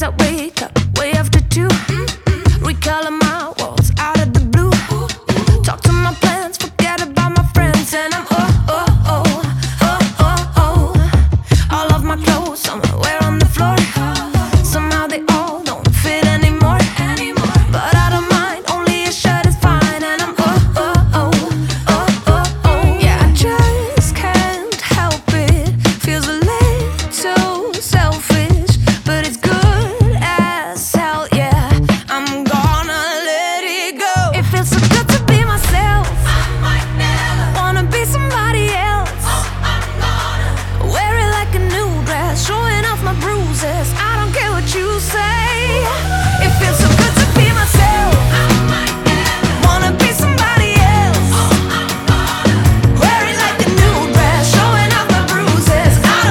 I wake up way after 2. Recalling my walls out of the blue. Talk to my plans, forget about my friends, and I'm all of my clothes somewhere on the floor. Somehow they all don't fit anymore. But I don't mind, only a shirt is fine, and I'm yeah, I just can't help it. Feels a little selfish, but it's good as hell, yeah. I'm gonna let it go. It feels so good to be myself. I might never wanna be somebody else. I'm gonna wear it like a new dress, showing off my bruises.